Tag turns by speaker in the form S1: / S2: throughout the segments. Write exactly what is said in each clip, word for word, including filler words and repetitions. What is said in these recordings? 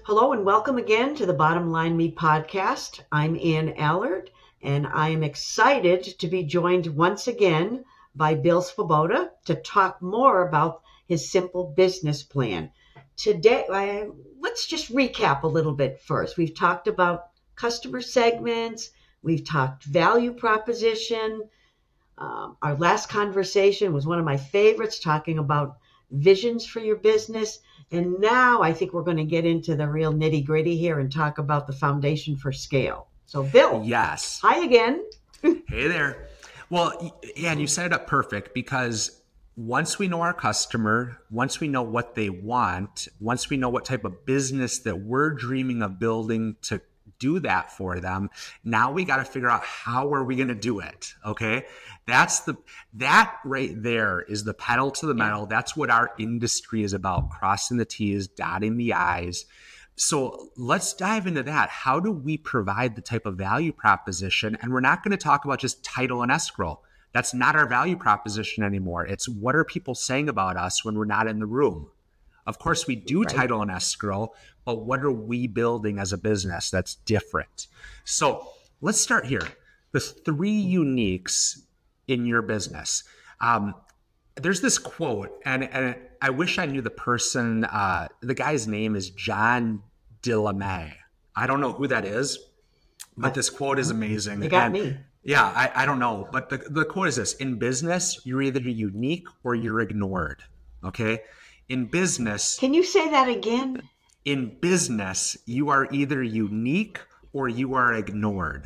S1: Hello and welcome again to the Bottom Line Me podcast. I'm Ann Allard, and I am excited to be joined once again by Bill Svoboda to talk more about his simple business plan. Today, I, let's just recap a little bit first. We've talked about customer segments, we've talked value proposition. Um, our last conversation was one of my favorites, talking about visions for your business. And now I think we're going to get into the real nitty gritty here and talk about the foundation for scale. So Bill.
S2: Yes.
S1: Hi again.
S2: Hey there. Well, yeah, and you set it up perfect, because once we know our customer, once we know what they want, once we know what type of business that we're dreaming of building to do that for them, now we got to figure out how are we going to do it. Okay. That's the, that right there is the pedal to the metal. That's what our industry is about, crossing the T's, dotting the I's. So let's dive into that. How do we provide the type of value proposition? And we're not going to talk about just title and escrow. That's not our value proposition anymore. It's what are people saying about us when we're not in the room? Of course, we do right. title and escrow, but what are we building as a business that's different? So let's start here. The three uniques in your business. Um, there's this quote, and, and I wish I knew the person. Uh, the guy's name is John DeLemay. I don't know who that is, but this quote is amazing.
S1: You got
S2: and,
S1: me.
S2: Yeah, I, I don't know. But the, the quote is this: in business, you're either unique or you're ignored. Okay? In business.
S1: Can you say that again?
S2: In business, you are either unique or you are ignored.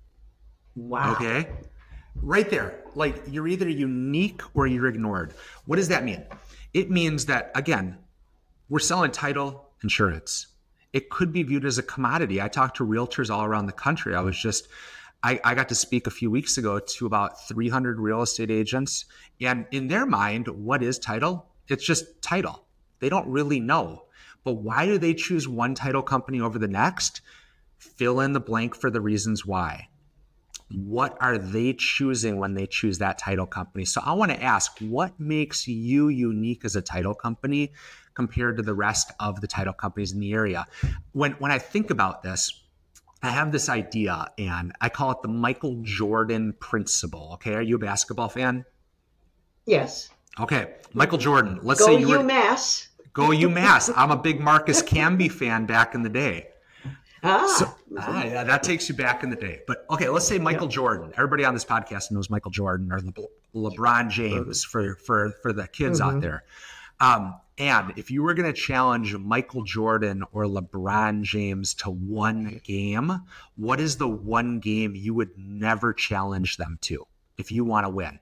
S1: Wow.
S2: Okay? Right there. Like, you're either unique or you're ignored. What does that mean? It means that, again, we're selling title insurance. It could be viewed as a commodity. I talk to realtors all around the country. I was just, I, I got to speak a few weeks ago to about three hundred real estate agents. And in their mind, what is title? It's just title. They don't really know. But why do they choose one title company over the next? Fill in the blank for the reasons why. What are they choosing when they choose that title company? So I want to ask, what makes you unique as a title company compared to the rest of the title companies in the area? When when I think about this, I have this idea, and I call it the Michael Jordan principle. Okay, are you a basketball fan?
S1: Yes.
S2: Okay, Michael Jordan. Let's
S1: Go
S2: say you were
S1: UMass.
S2: Go UMass. I'm a big Marcus Camby fan back in the day.
S1: Ah,
S2: so, ah, yeah, that takes you back in the day. But okay, let's say Michael yeah. Jordan. Everybody on this podcast knows Michael Jordan, or Le- LeBron James for for for the kids mm-hmm. out there. Um, and if you were going to challenge Michael Jordan or LeBron James to one game, what is the one game you would never challenge them to if you want to win?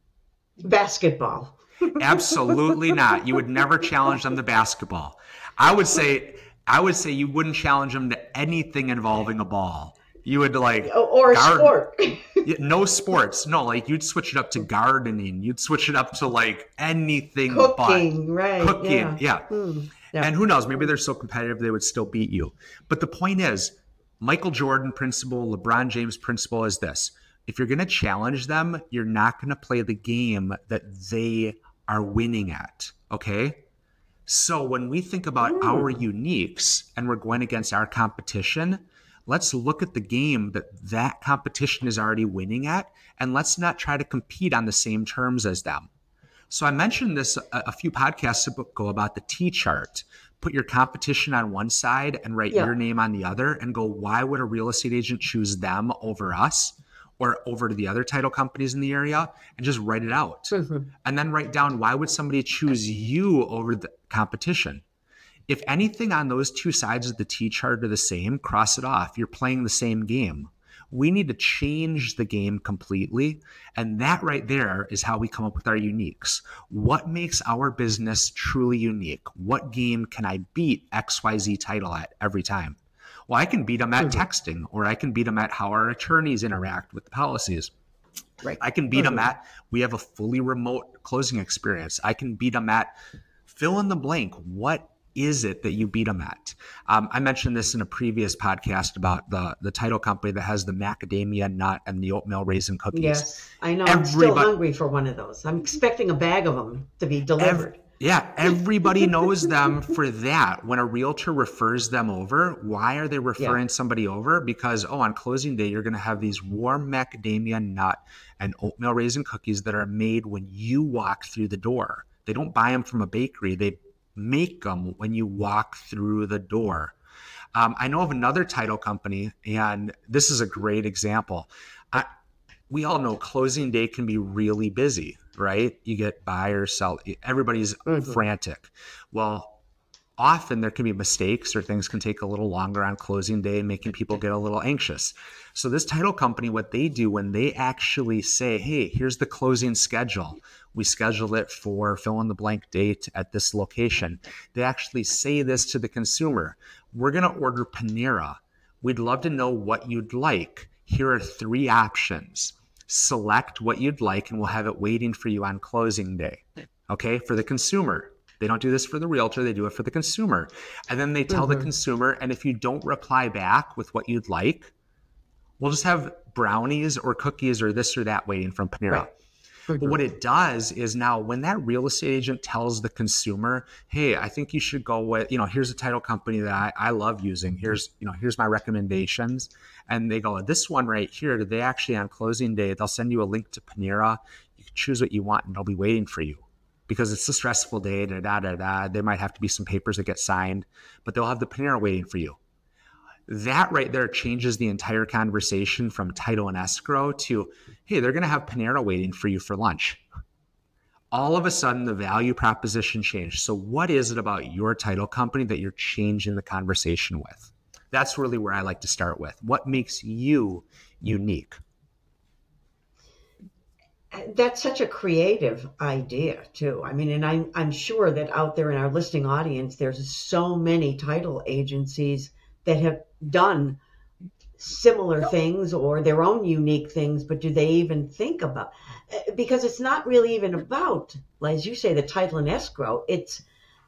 S1: Basketball.
S2: Absolutely not. You would never challenge them to basketball. I would say, I would say you wouldn't challenge them to anything involving a ball. You would like
S1: or a guard- sport.
S2: No sports. No, like you'd switch it up to gardening. You'd switch it up to like anything
S1: cooking,
S2: but
S1: right?
S2: Cooking, yeah. yeah.
S1: Hmm. yeah.
S2: And who knows? Maybe they're so competitive they would still beat you. But the point is, Michael Jordan principle, LeBron James principle is this: if you're going to challenge them, you're not going to play the game that they are winning at. Okay. So when we think about Ooh. our uniques and we're going against our competition, let's look at the game that that competition is already winning at, and let's not try to compete on the same terms as them. So I mentioned this a, a few podcasts ago about the T-chart. Put your competition on one side and write yeah. your name on the other and go, why would a real estate agent choose them over us? Or over to the other title companies in the area, and just write it out. Mm-hmm. And then write down, why would somebody choose you over the competition? If anything on those two sides of the T-chart are the same, cross it off. You're playing the same game. We need to change the game completely. And that right there is how we come up with our uniques. What makes our business truly unique? What game can I beat X Y Z title at every time? Well, I can beat them at mm-hmm. texting, or I can beat them at how our attorneys interact with the policies. Right. I can beat mm-hmm. them at, we have a fully remote closing experience. I can beat them at, fill in the blank. What is it that you beat them at? Um, I mentioned this in a previous podcast about the, the title company that has the macadamia nut and the oatmeal raisin cookies.
S1: Yes, I know.
S2: Everybody,
S1: I'm still hungry for one of those. I'm expecting a bag of them to be delivered.
S2: Every, Yeah, everybody knows them for that. When a realtor refers them over, why are they referring yeah. somebody over? Because, oh, on closing day, you're going to have these warm macadamia nut and oatmeal raisin cookies that are made when you walk through the door. They don't buy them from a bakery. They make them when you walk through the door. Um, I know of another title company, and this is a great example. I, we all know closing day can be really busy, right? You get buyers, sell, everybody's mm-hmm. frantic. Well, often there can be mistakes or things can take a little longer on closing day, making people get a little anxious. So this title company, what they do when they actually say, hey, here's the closing schedule. We schedule it for fill in the blank date at this location. They actually say this to the consumer. We're going to order Panera. We'd love to know what you'd like. Here are three options. Select what you'd like and we'll have it waiting for you on closing day. Okay, for the consumer. They don't do this for the realtor, they do it for the consumer. And then they tell mm-hmm. the consumer, and if you don't reply back with what you'd like, we'll just have brownies or cookies or this or that waiting from Panera. Right. But what it does is now when that real estate agent tells the consumer, hey, I think you should go with, you know, here's a title company that I, I love using. Here's, you know, here's my recommendations. And they go, this one right here, they actually on closing day, they'll send you a link to Panera. You can choose what you want and they'll be waiting for you because it's a stressful day. Da, da, da, da. There might have to be some papers that get signed, but they'll have the Panera waiting for you. That right there changes the entire conversation from title and escrow to, hey, they're going to have Panera waiting for you for lunch. All of a sudden, the value proposition changed. So what is it about your title company that you're changing the conversation with? That's really where I like to start with. What makes you unique?
S1: That's such a creative idea, too. I mean, and I'm, I'm sure that out there in our listening audience, there's so many title agencies that have done similar things or their own unique things, but do they even think about, because it's not really even about, as you say, the title and escrow. It's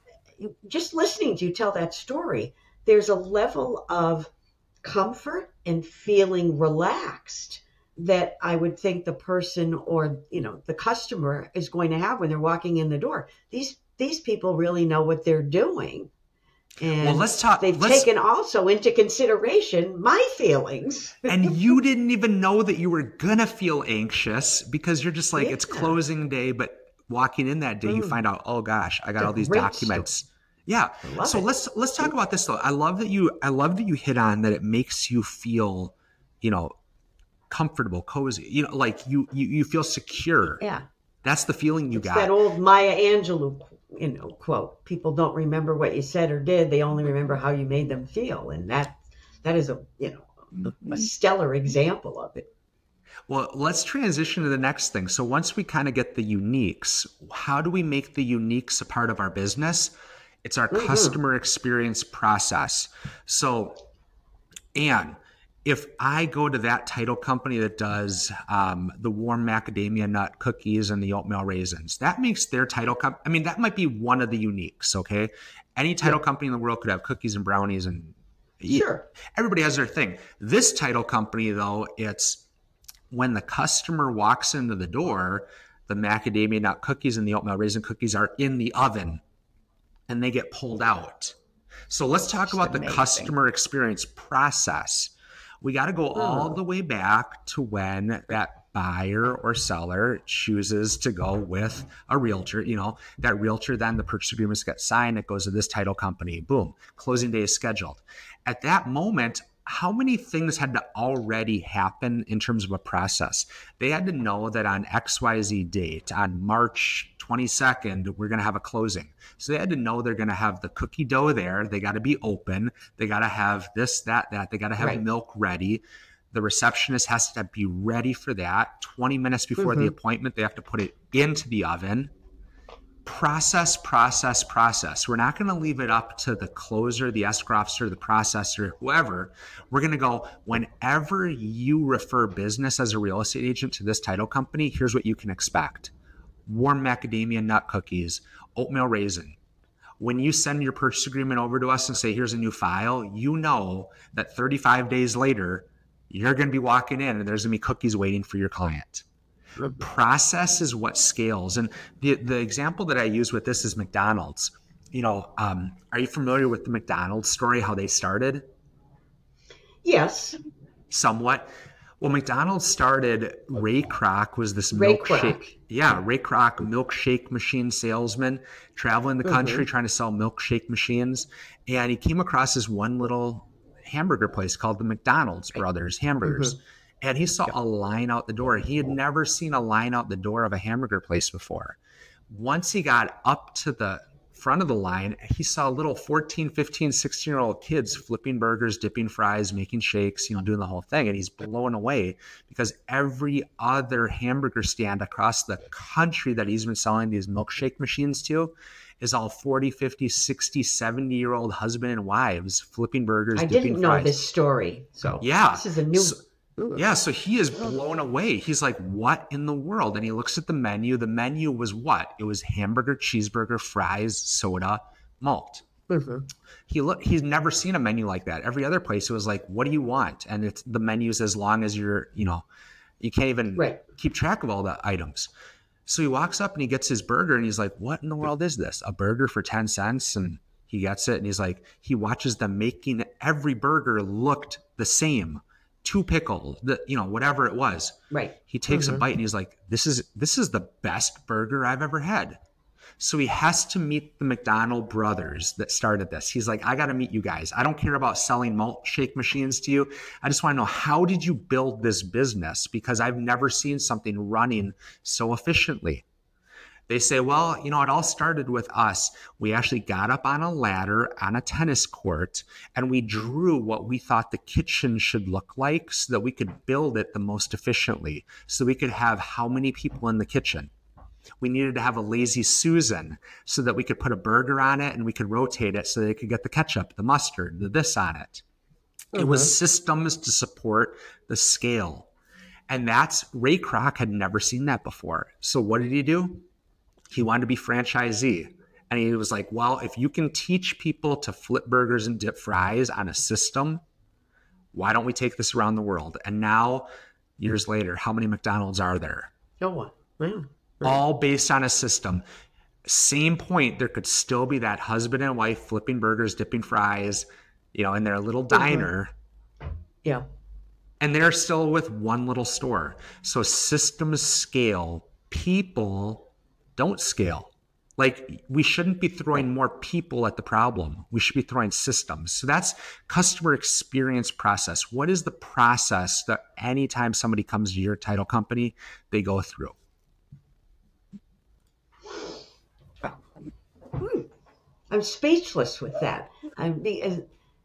S1: just listening to you tell that story. There's a level of comfort and feeling relaxed that I would think the person or, you know, the customer is going to have when they're walking in the door. These, these people really know what they're doing. And
S2: well, let's talk.
S1: They've
S2: let's,
S1: taken also into consideration my feelings.
S2: And you didn't even know that you were going to feel anxious because you're just like, yeah. It's closing day. But walking in that day, mm. you find out, oh, gosh, I got
S1: the
S2: all these documents. Story. Yeah. So it. let's let's talk about this, though. I love that you I love that you hit on that it makes you feel, you know, comfortable, cozy, you know, like you you, you feel secure.
S1: Yeah.
S2: That's the feeling you
S1: it's
S2: got.
S1: That old Maya Angelou, you know, quote, people don't remember what you said or did. They only remember how you made them feel. And that that is a, you know, a stellar example of it.
S2: Well, let's transition to the next thing. So once we kind of get the uniques, how do we make the uniques a part of our business? It's our mm-hmm. customer experience process. So, Anne, if I go to that title company that does um, the warm macadamia nut cookies and the oatmeal raisins, that makes their title company, I mean, that might be one of the uniques, okay? Any title yeah. company in the world could have cookies and brownies and
S1: sure.
S2: everybody has their thing. This title company, though, it's when the customer walks into the door, the macadamia nut cookies and the oatmeal raisin cookies are in the oven and they get pulled out. So let's talk Just about amazing. the customer experience process. We got to go all the way back to when that buyer or seller chooses to go with a realtor. You know, that realtor, then the purchase agreements get signed. It goes to this title company. Boom. Closing day is scheduled. At that moment, how many things had to already happen in terms of a process? They had to know that on X Y Z date, on March twenty-second, we're going to have a closing. So they had to know they're going to have the cookie dough there. They got to be open. They got to have this, that, that. They got to have right. milk ready. The receptionist has to be ready for that. twenty minutes before mm-hmm. the appointment, they have to put it into the oven. Process, process, process. We're not going to leave it up to the closer, the escrow officer, the processor, whoever. We're going to go, whenever you refer business as a real estate agent to this title company, here's what you can expect. Warm macadamia nut cookies, oatmeal raisin. When you send your purchase agreement over to us and say, here's a new file, you know that thirty-five days later, you're going to be walking in and there's going to be cookies waiting for your client. Process is what scales. And the, the example that I use with this is McDonald's. You know, um, are you familiar with the McDonald's story, how they started?
S1: Yes.
S2: Somewhat. Well, McDonald's started, Ray Kroc was this
S1: Ray
S2: milkshake.
S1: Kroc.
S2: Yeah, Ray Kroc, milkshake machine salesman, traveling the country
S1: Mm-hmm.
S2: trying to sell milkshake machines. And he came across this one little hamburger place called the McDonald's Brothers Hamburgers.
S1: Mm-hmm.
S2: And he saw a line out the door. He had never seen a line out the door of a hamburger place before. Once he got up to the front of the line, he saw little fourteen, fifteen, sixteen year old kids flipping burgers, dipping fries, making shakes, you know, doing the whole thing. And he's blown away because every other hamburger stand across the country that he's been selling these milkshake machines to is all forty, fifty, sixty, seventy year old husband and wives flipping burgers,
S1: I
S2: dipping
S1: didn't know
S2: fries.
S1: this story. So
S2: Yeah.
S1: this is a new.
S2: So, yeah, so he is blown away. He's like, what in the world? And he looks at the menu. The menu was what? It was hamburger, cheeseburger, fries, soda, malt.
S1: Mm-hmm.
S2: He look, he's never seen a menu like that. Every other place, it was like, what do you want? And it's the menu's as long as you're, you know, you can't even
S1: Right.
S2: keep track of all the items. So he walks up and he gets his burger and he's like, what in the world is this? A burger for ten cents? And he gets it and he's like, he watches them making every burger looked the same. Two pickles, the, you know, whatever it was.
S1: Right.
S2: He takes
S1: Mm-hmm.
S2: a bite and he's like, this is, this is the best burger I've ever had. So he has to meet the McDonald brothers that started this. He's like, I got to meet you guys. I don't care about selling milkshake machines to you. I just want to know, how did you build this business? Because I've never seen something running so efficiently. They say, well, you know, it all started with us. We actually got up on a ladder on a tennis court and we drew what we thought the kitchen should look like so that we could build it the most efficiently. So we could have how many people in the kitchen. We needed to have a lazy Susan so that we could put a burger on it and we could rotate it so they could get the ketchup, the mustard, the this on it. Mm-hmm. It was systems to support the scale. And that's, Ray Kroc had never seen that before. So what did he do? He wanted to be franchisee. And he was like, well, if you can teach people to flip burgers and dip fries on a system, why don't we take this around the world? And now, years later, how many McDonald's are there?
S1: No one. Wow.
S2: All based on a system. Same point, there could still be that husband and wife flipping burgers, dipping fries, you know, in their little diner.
S1: Mm-hmm. Yeah.
S2: And they're still with one little store. So systems scale. People don't scale. Like, we shouldn't be throwing more people at the problem. We should be throwing systems. So that's customer experience process. What is the process that anytime somebody comes to your title company, they go through?
S1: Hmm. I'm speechless with that. I'm the, uh,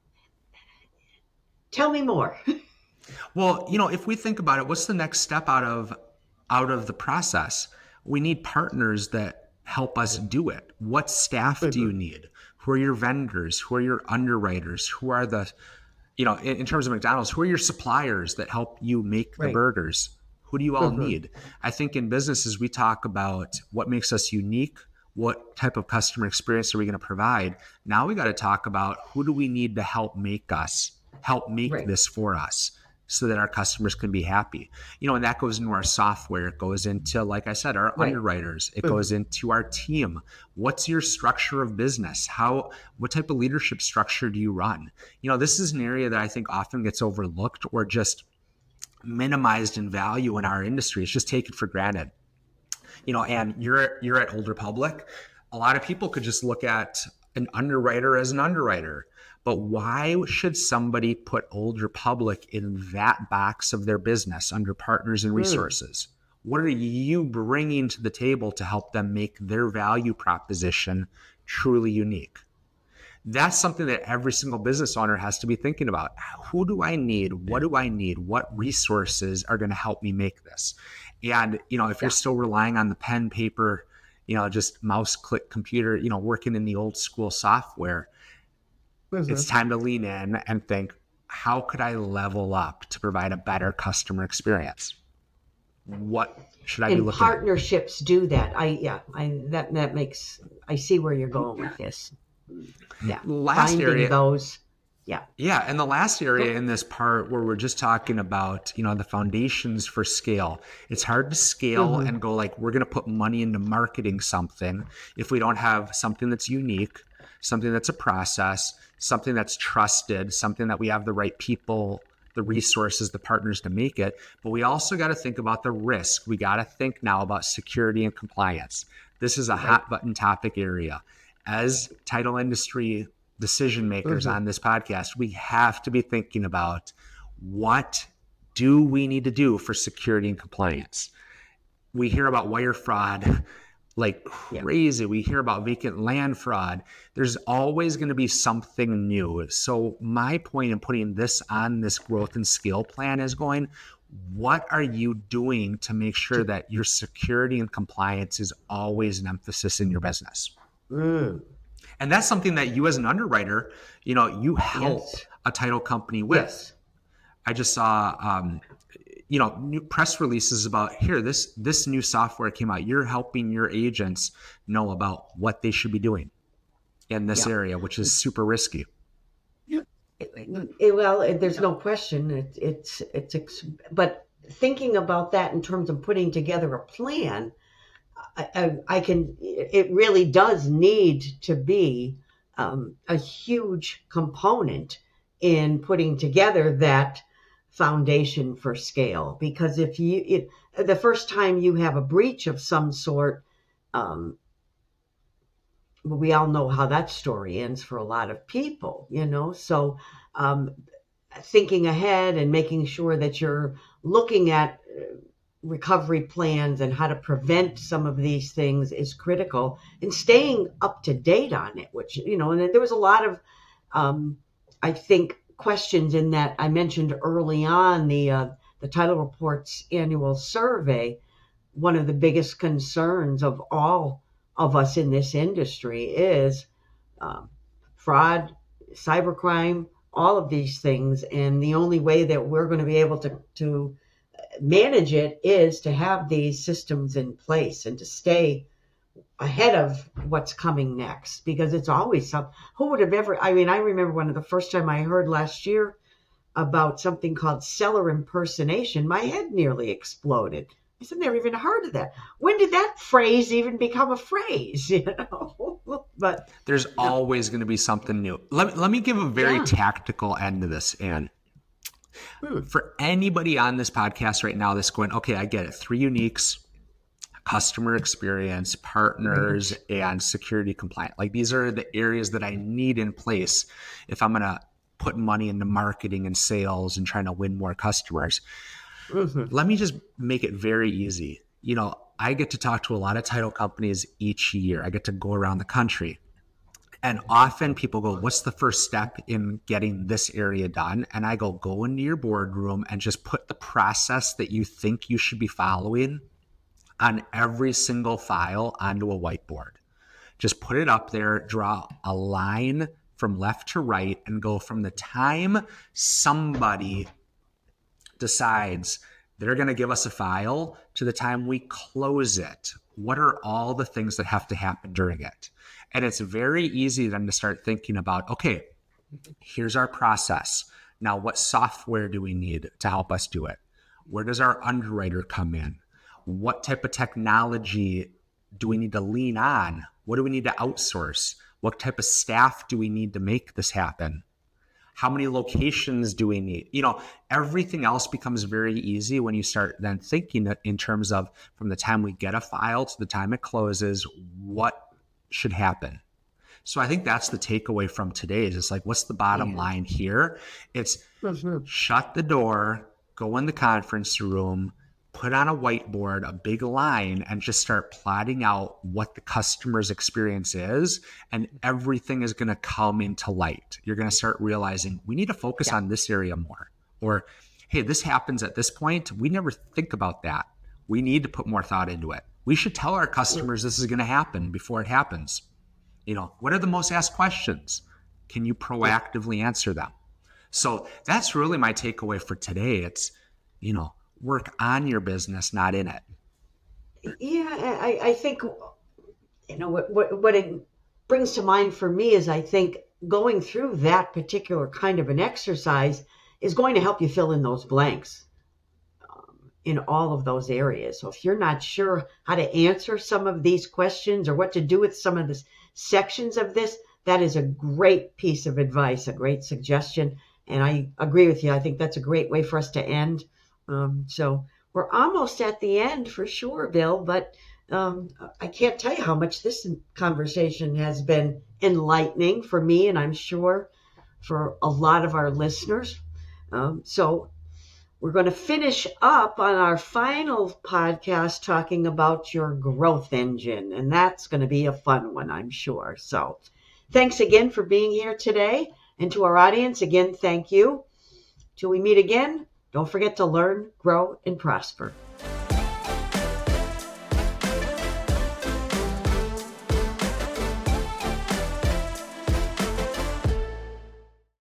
S1: tell me more.
S2: Well, you know, if we think about it, what's the next step out of out of the process? We need partners that help us do it. What staff do you need? Who are your vendors? Who are your underwriters? Who are the, you know, in, in terms of McDonald's, who are your suppliers that help you make the
S1: Right.
S2: burgers? Who do you all
S1: Mm-hmm.
S2: need? I think in businesses, we talk about what makes us unique. What type of customer experience are we going to provide? Now we got to talk about who do we need to help make us, help make
S1: Right.
S2: this for us, so that our customers can be happy. You know, and that goes into our software. It goes into, like I said, our
S1: Right.
S2: underwriters. It
S1: Mhm.
S2: goes into our team. What's your structure of business? How, what type of leadership structure do you run? You know, this is an area that I think often gets overlooked or just minimized in value in our industry. It's just taken for granted. You know, and you're you're at Old Republic. A lot of people could just look at an underwriter as an underwriter. But why should somebody put Old Republic in that box of their business under partners and resources? Mm. What are you bringing to the table to help them make their value proposition truly unique? That's something that every single business owner has to be thinking about. Who do I need? What do I need? What resources are going to help me make this? And, you know, if you're
S1: Yeah.
S2: still relying on the pen, paper, you know, just mouse click computer, you know, working in the old school software, mm-hmm. it's time to lean in and think, how could I level up to provide a better customer experience? What should I
S1: and
S2: be looking
S1: partnerships at? do that. I, yeah, I, that, that makes, I see where you're going with this. Yeah.
S2: Last
S1: Finding
S2: area,
S1: those. Yeah.
S2: Yeah. And the last area in this part where we're just talking about, you know, the foundations for scale, it's hard to scale
S1: Mm-hmm.
S2: and go like, we're going to put money into marketing something if we don't have something that's unique, something that's a process, something that's trusted, something that we have the right people, the resources, the partners to make it. But we also got to think about the risk. We got to think now about security and compliance. This is a
S1: Right.
S2: hot button topic area. As title industry decision makers
S1: Mm-hmm.
S2: on this podcast, we have to be thinking about what do we need to do for security and compliance. We hear about wire fraud like crazy. Yeah. We hear about vacant land fraud. There's always going to be something new. So my point in putting this on this growth and scale plan is going, what are you doing to make sure that your security and compliance is always an emphasis in your business?
S1: Mm.
S2: And that's something that you as an underwriter, you know, you help
S1: Yes.
S2: a title company with.
S1: Yes.
S2: I just saw, um, you know, new press releases about here, this, this new software came out. You're helping your agents know about what they should be doing in this
S1: Yeah.
S2: area, which is super risky.
S1: It, it, well, it, there's no question. It, it's, it's, it's, but thinking about that in terms of putting together a plan, I, I, I can, it really does need to be um, a huge component in putting together that foundation for scale. Because if you, it, the first time you have a breach of some sort, um, we all know how that story ends for a lot of people, you know, so um, thinking ahead and making sure that you're looking at recovery plans and how to prevent some of these things is critical, and staying up to date on it, which, you know, and there was a lot of, um, I think, questions in that I mentioned early on the, uh, the Title Reports annual survey. One of the biggest concerns of all of us in this industry is um, fraud, cybercrime, all of these things. And the only way that we're going to be able to, to manage it is to have these systems in place and to stay ahead of what's coming next, because it's always some, who would have ever, I mean, I remember one of the first time I heard last year about something called seller impersonation, my head nearly exploded. I said, never even heard of that. When did that phrase even become a phrase? You know, but
S2: there's no. always going to be something new. Let, let me give a very
S1: yeah.
S2: tactical end to this, Ann. Hmm. For anybody on this podcast right now that's going, okay, I get it. Three uniques, customer experience, partners, right. and security compliant. Like these are the areas that I need in place if I'm going to put money into marketing and sales and trying to win more customers. Mm-hmm. Let me just make it very easy. You know, I get to talk to a lot of title companies each year. I get to go around the country. And often people go, what's the first step in getting this area done? And I go, go into your boardroom and just put the process that you think you should be following on every single file onto a whiteboard. Just put it up there, draw a line from left to right, and go from the time somebody decides they're going to give us a file to the time we close it. What are all the things that have to happen during it? And it's very easy then to start thinking about, okay, here's our process. Now, what software do we need to help us do it? Where does our underwriter come in? What type of technology do we need to lean on? What do we need to outsource? What type of staff do we need to make this happen? How many locations do we need? You know, everything else becomes very easy when you start then thinking in terms of from the time we get a file to the time it closes, what should happen. So I think that's the takeaway from today is it's like, what's the bottom yeah. line here? It's mm-hmm. shut the door, go in the conference room, put on a whiteboard, a big line, and just start plotting out what the customer's experience is. And everything is going to come into light. You're going to start realizing we need to focus yeah. on this area more. Or, hey, this happens at this point. We never think about that. We need to put more thought into it. We should tell our customers this is going to happen before it happens. You know, what are the most asked questions? Can you proactively answer them? So that's really my takeaway for today. It's, you know, work on your business, not in it.
S1: Yeah, I, I think, you know, what, what, what it brings to mind for me is I think going through that particular kind of an exercise is going to help you fill in those blanks um, in all of those areas. So if you're not sure how to answer some of these questions or what to do with some of the sections of this, that is a great piece of advice, a great suggestion. And I agree with you. I think that's a great way for us to end. Um, so we're almost at the end for sure, Bill, but um, I can't tell you how much this conversation has been enlightening for me, and I'm sure for a lot of our listeners. Um, so we're going to finish up on our final podcast talking about your growth engine, and that's going to be a fun one, I'm sure. So thanks again for being here today. And to our audience, again, thank you. Till we meet again, don't forget to learn, grow, and prosper.